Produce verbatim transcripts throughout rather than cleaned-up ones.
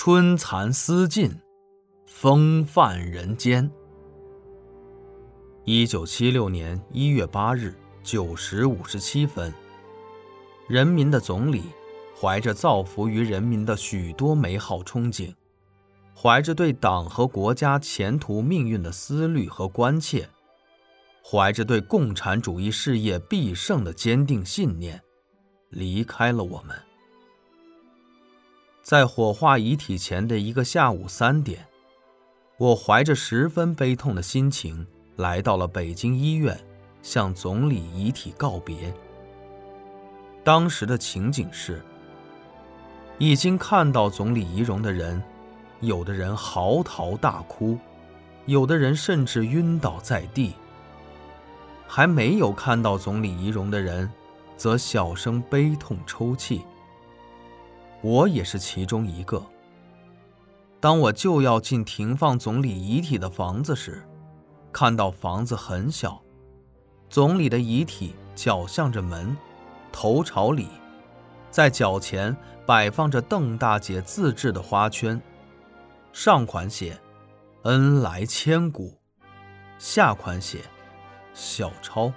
春蚕丝尽，风范人间。一九七六年一月八日九时五十七分，人民的总理怀着造福于人民的许多美好憧憬，怀着对党和国家前途命运的思虑和关切，怀着对共产主义事业必胜的坚定信念，离开了我们。在火化遗体前的一个下午三点，我怀着十分悲痛的心情来到了北京医院，向总理遗体告别。当时的情景是，已经看到总理遗容的人，有的人嚎啕大哭，有的人甚至晕倒在地。还没有看到总理遗容的人，则小声悲痛抽泣。我也是其中一个。当我就要进停放总理遗体的房子时，看到房子很小，总理的遗体脚向着门，头朝里，在脚前摆放着邓大姐自制的花圈，上款写恩来千古，下款写小抄。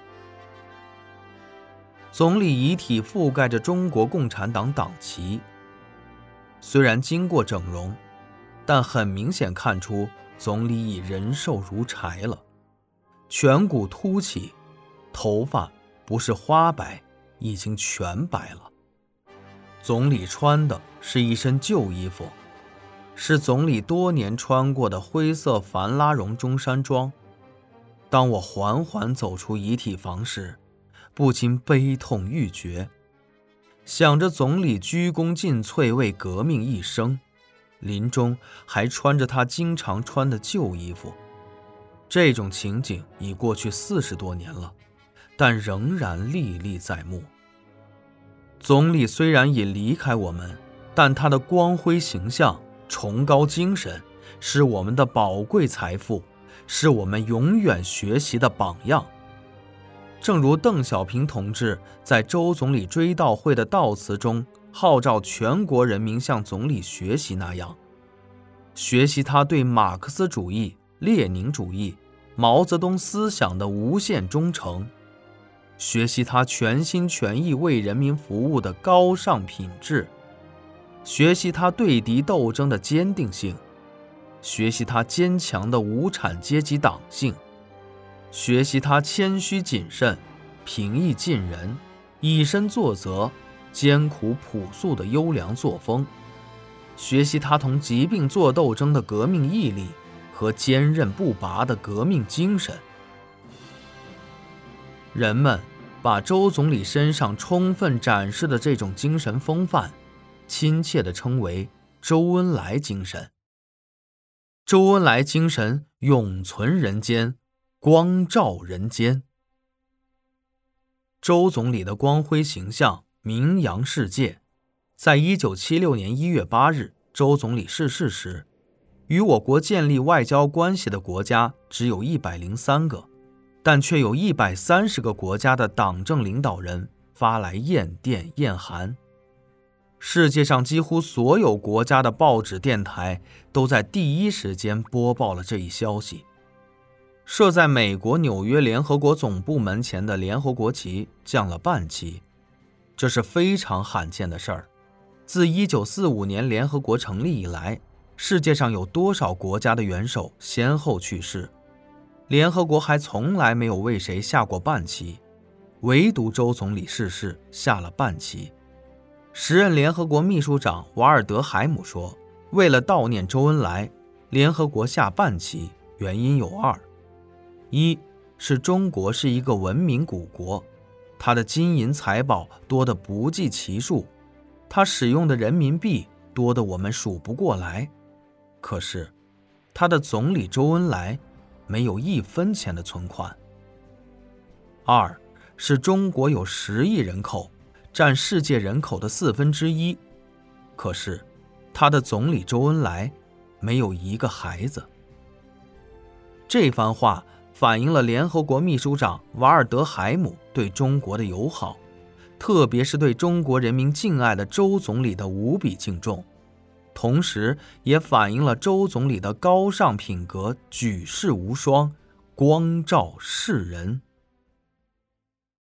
总理遗体覆盖着中国共产党党旗，虽然经过整容，但很明显看出总理已人瘦如柴了，颧骨凸起，头发不是花白，已经全白了。总理穿的是一身旧衣服，是总理多年穿过的灰色凡拉绒中山装。当我缓缓走出遗体房时，不禁悲痛欲绝，想着总理鞠躬尽瘁为革命一生，临终还穿着他经常穿的旧衣服。这种情景已过去四十多年了，但仍然历历在目。总理虽然已离开我们，但他的光辉形象、崇高精神是我们的宝贵财富，是我们永远学习的榜样。正如邓小平同志在周总理追悼会的悼词中号召全国人民向总理学习那样，学习他对马克思主义、列宁主义、毛泽东思想的无限忠诚，学习他全心全意为人民服务的高尚品质，学习他对敌斗争的坚定性，学习他坚强的无产阶级党性，学习他谦虚谨慎、平易近人、以身作则、艰苦朴素的优良作风，学习他同疾病作斗争的革命毅力和坚韧不拔的革命精神。人们把周总理身上充分展示的这种精神风范，亲切地称为周恩来精神。周恩来精神永存人间，光照人间。周总理的光辉形象名扬世界。在一九七六年一月八日，周总理逝世时，与我国建立外交关系的国家只有一百零三个，但却有一百三十个国家的党政领导人发来唁电唁函。世界上几乎所有国家的报纸电台都在第一时间播报了这一消息。设在美国纽约联合国总部门前的联合国旗降了半旗，这是非常罕见的事儿。自一九四五年联合国成立以来，世界上有多少国家的元首先后去世，联合国还从来没有为谁下过半旗，唯独周总理逝世下了半旗。时任联合国秘书长瓦尔德海姆说，为了悼念周恩来，联合国下半旗，原因有二：一是中国是一个文明古国，它的金银财宝多得不计其数，它使用的人民币多得我们数不过来，可是他的总理周恩来没有一分钱的存款。二是中国有十亿人口，占世界人口的四分之一，可是他的总理周恩来没有一个孩子。这番话反映了联合国秘书长瓦尔德海姆对中国的友好，特别是对中国人民敬爱的周总理的无比敬重， 同时也反映了周总理的高尚品格，举世无双，光照世人。